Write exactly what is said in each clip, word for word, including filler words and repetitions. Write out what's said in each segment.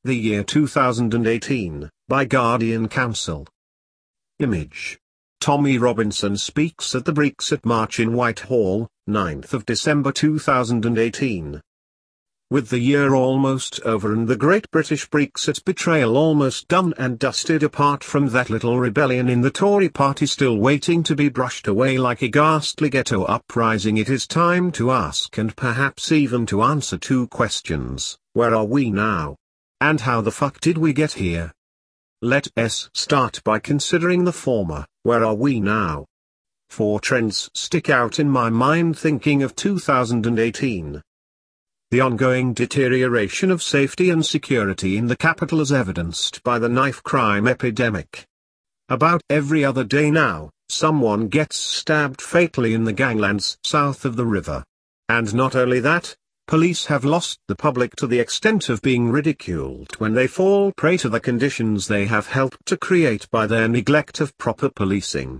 The year two thousand eighteen, by Guardian Council. Image. Tommy Robinson speaks at the Brexit March in Whitehall, ninth of December two thousand eighteen. With the year almost over and the Great British Brexit betrayal almost done and dusted, apart from that little rebellion in the Tory party still waiting to be brushed away like a ghastly ghetto uprising, it is time to ask and perhaps even to answer two questions: where are we now? And how the fuck did we get here? Let us start by considering the former, where are we now? Four trends stick out in my mind thinking of two thousand eighteen. The ongoing deterioration of safety and security in the capital as evidenced by the knife crime epidemic. About every other day now, someone gets stabbed fatally in the ganglands south of the river. And not only that, police have lost the public to the extent of being ridiculed when they fall prey to the conditions they have helped to create by their neglect of proper policing.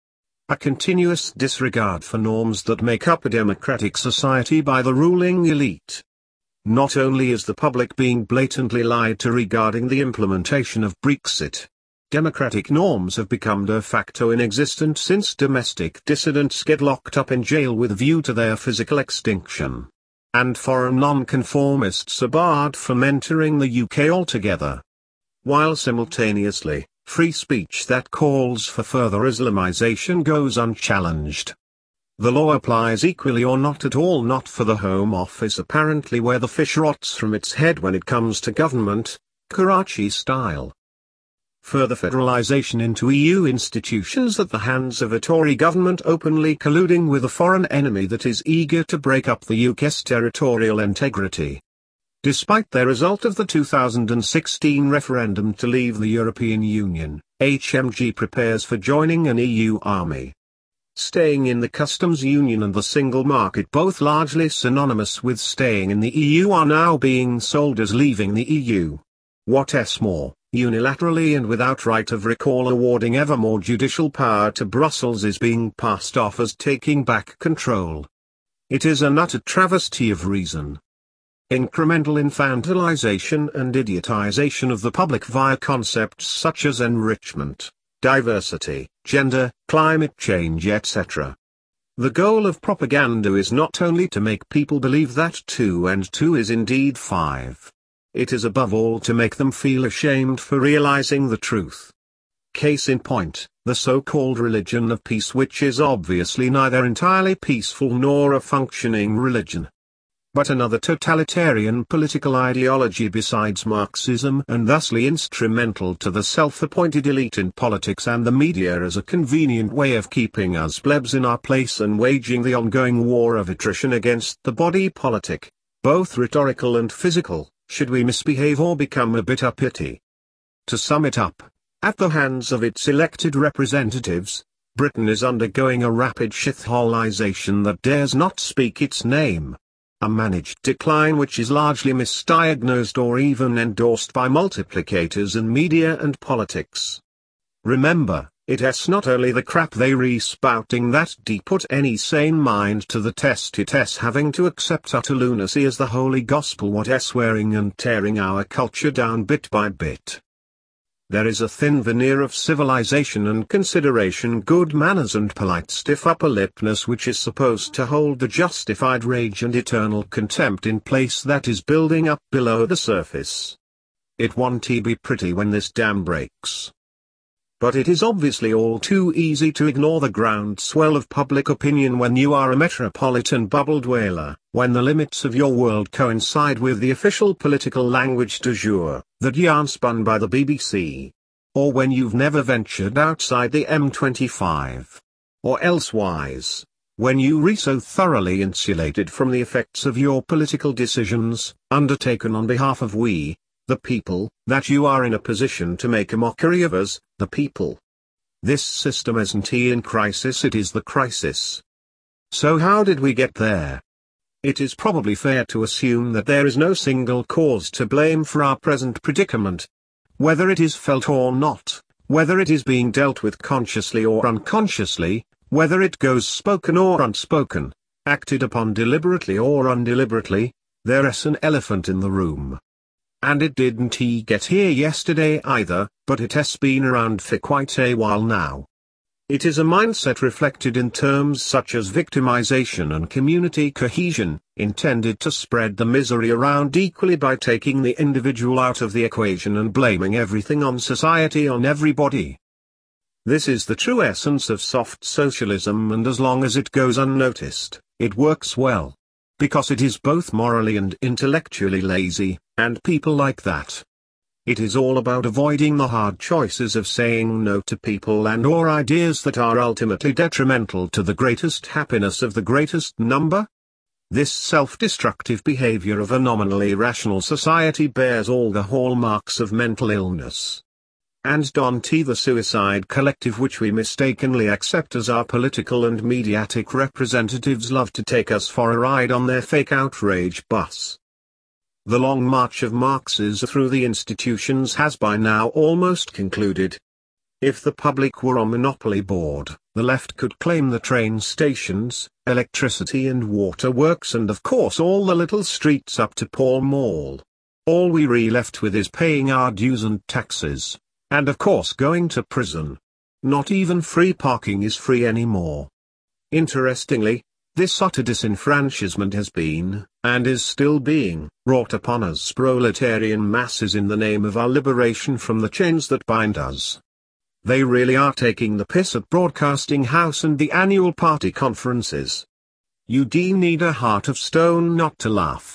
A continuous disregard for norms that make up a democratic society by the ruling elite. Not only is the public being blatantly lied to regarding the implementation of Brexit, democratic norms have become de facto inexistent since domestic dissidents get locked up in jail with a view to their physical extinction. And foreign nonconformists are barred from entering the U K altogether. While simultaneously, free speech that calls for further Islamization goes unchallenged. The law applies equally or not at all, not for the Home Office apparently, where the fish rots from its head when it comes to government, Karachi style. Further federalization into E U institutions at the hands of a Tory government openly colluding with a foreign enemy that is eager to break up the U K's territorial integrity. Despite the result of the two thousand sixteen referendum to leave the European Union, H M G prepares for joining an E U army. Staying in the customs union and the single market, both largely synonymous with staying in the E U, are now being sold as leaving the E U. What's more, unilaterally and without right of recall awarding ever more judicial power to Brussels is being passed off as taking back control. It is an utter travesty of reason. Incremental infantilization and idiotization of the public via concepts such as enrichment, diversity, gender, climate change, et cetera. The goal of propaganda is not only to make people believe that two and two is indeed five. It is above all to make them feel ashamed for realizing the truth. Case in point, the so-called religion of peace, which is obviously neither entirely peaceful nor a functioning religion, but another totalitarian political ideology besides Marxism, and thusly instrumental to the self-appointed elite in politics and the media as a convenient way of keeping us plebs in our place and waging the ongoing war of attrition against the body politic, both rhetorical and physical, should we misbehave or become a bit uppity. To sum it up, at the hands of its elected representatives, Britain is undergoing a rapid shitholization that dares not speak its name. A managed decline which is largely misdiagnosed or even endorsed by multiplicators in media and politics. Remember, it's not only the crap they respouting that put any sane mind to the test, it's having to accept utter lunacy as the holy gospel, what's wearing and tearing our culture down bit by bit. There is a thin veneer of civilization and consideration, good manners and polite stiff upper lipness which is supposed to hold the justified rage and eternal contempt in place that is building up below the surface. It won't be pretty when this dam breaks. But it is obviously all too easy to ignore the groundswell of public opinion when you are a metropolitan bubble dweller, when the limits of your world coincide with the official political language du jour, that yarn spun by the B B C. Or when you've never ventured outside the M twenty-five. Or elsewise, when you re so thoroughly insulated from the effects of your political decisions, undertaken on behalf of we, the people, that you are in a position to make a mockery of us, the people. This system isn't in crisis, it is the crisis. So how did we get there? It is probably fair to assume that there is no single cause to blame for our present predicament. Whether it is felt or not, whether it is being dealt with consciously or unconsciously, whether it goes spoken or unspoken, acted upon deliberately or undeliberately, there is an elephant in the room. And it didn't he get here yesterday either, but it has been around for quite a while now. It is a mindset reflected in terms such as victimization and community cohesion, intended to spread the misery around equally by taking the individual out of the equation and blaming everything on society, on everybody. This is the true essence of soft socialism, and as long as it goes unnoticed, it works well. Because it is both morally and intellectually lazy, and people like that. It is all about avoiding the hard choices of saying no to people and or ideas that are ultimately detrimental to the greatest happiness of the greatest number. This self-destructive behavior of a nominally rational society bears all the hallmarks of mental illness. And don't the suicide collective, which we mistakenly accept as our political and mediatic representatives, love to take us for a ride on their fake outrage bus. The long march of Marxism through the institutions has by now almost concluded. If the public were on monopoly board, the left could claim the train stations, electricity and water works, and of course all the little streets up to Pall Mall. All we re left with is paying our dues and taxes, and of course going to prison. Not even free parking is free anymore. Interestingly, this utter disenfranchisement has been, and is still being, wrought upon us proletarian masses in the name of our liberation from the chains that bind us. They really are taking the piss at Broadcasting House and the annual party conferences. You do need a heart of stone not to laugh.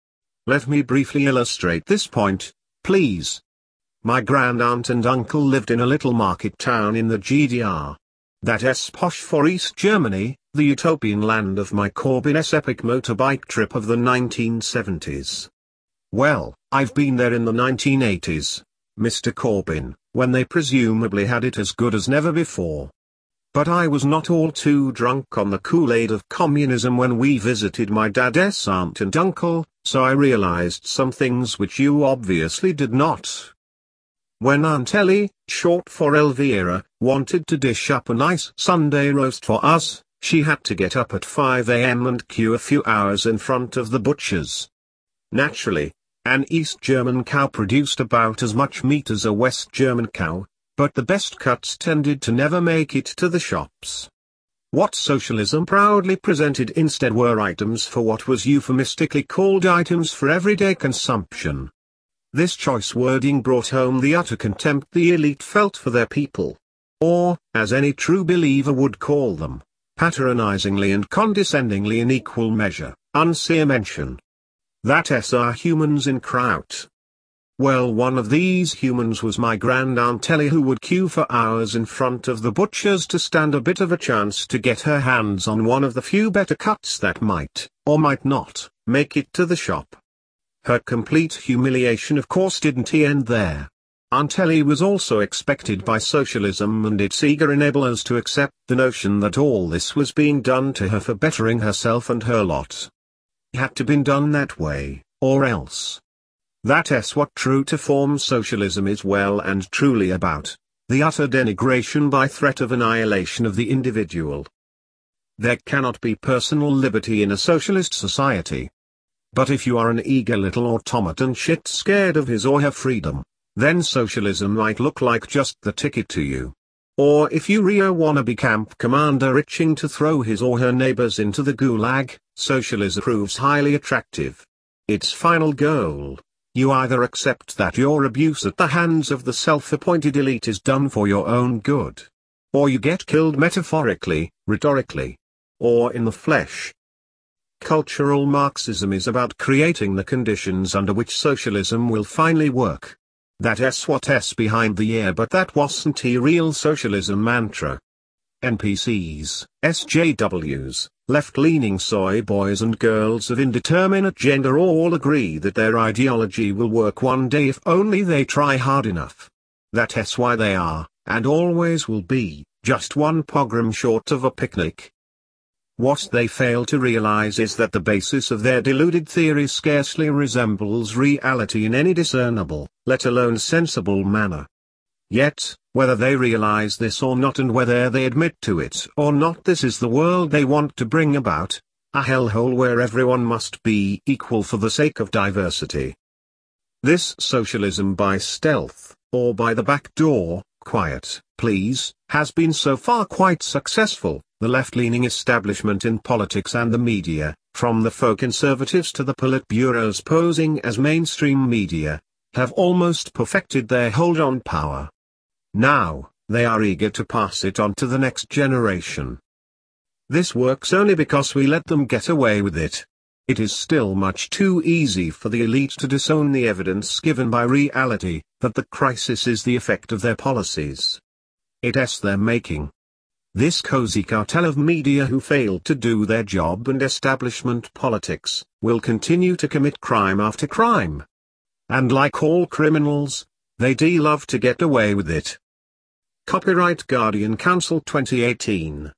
Let me briefly illustrate this point, please. My grand-aunt and uncle lived in a little market town in the G D R. That's posh for East Germany, the utopian land of my Corbyn's epic motorbike trip of the nineteen seventies. Well, I've been there in the nineteen eighties, Mister Corbyn, when they presumably had it as good as never before. But I was not all too drunk on the Kool-Aid of communism when we visited my dad's aunt and uncle, so I realized some things which you obviously did not. When Aunt Ellie, short for Elvira, wanted to dish up a nice Sunday roast for us, she had to get up at five a m and queue a few hours in front of the butcher's. Naturally, an East German cow produced about as much meat as a West German cow, but the best cuts tended to never make it to the shops. What socialism proudly presented instead were items for what was euphemistically called items for everyday consumption. This choice wording brought home the utter contempt the elite felt for their people. Or, as any true believer would call them, patronizingly and condescendingly in equal measure, unsere mention. That s are humans in kraut. Well, one of these humans was my grand-aunt Ellie, who would queue for hours in front of the butcher's to stand a bit of a chance to get her hands on one of the few better cuts that might, or might not, make it to the shop. Her complete humiliation of course didn't end there. Aunt Ellie was also expected by socialism and its eager enablers to accept the notion that all this was being done to her for bettering herself and her lot. It had to been done that way, or else. That's what true to form socialism is well and truly about, the utter denigration by threat of annihilation of the individual. There cannot be personal liberty in a socialist society. But if you are an eager little automaton shit scared of his or her freedom, then socialism might look like just the ticket to you. Or if you really wanna be camp commander itching to throw his or her neighbors into the gulag, socialism proves highly attractive. Its final goal: you either accept that your abuse at the hands of the self-appointed elite is done for your own good, or you get killed metaphorically, rhetorically, or in the flesh. Cultural Marxism is about creating the conditions under which socialism will finally work. That's what's behind the year, but that wasn't a real socialism mantra. N P Cs, S J Ws, left-leaning soy boys and girls of indeterminate gender all agree that their ideology will work one day if only they try hard enough. That's why they are, and always will be, just one pogrom short of a picnic. What they fail to realize is that the basis of their deluded theory scarcely resembles reality in any discernible, let alone sensible manner. Yet, whether they realize this or not, and whether they admit to it or not, this is the world they want to bring about, a hellhole where everyone must be equal for the sake of diversity. This socialism by stealth, or by the back door, quiet, please, has been so far quite successful. The left-leaning establishment in politics and the media, from the faux conservatives to the politburos posing as mainstream media, have almost perfected their hold on power. Now, they are eager to pass it on to the next generation. This works only because we let them get away with it. It is still much too easy for the elite to disown the evidence given by reality, that the crisis is the effect of their policies. It's their making. This cozy cartel of media who failed to do their job and establishment politics, will continue to commit crime after crime. And like all criminals, they do love to get away with it. Copyright Guardian Council twenty eighteen.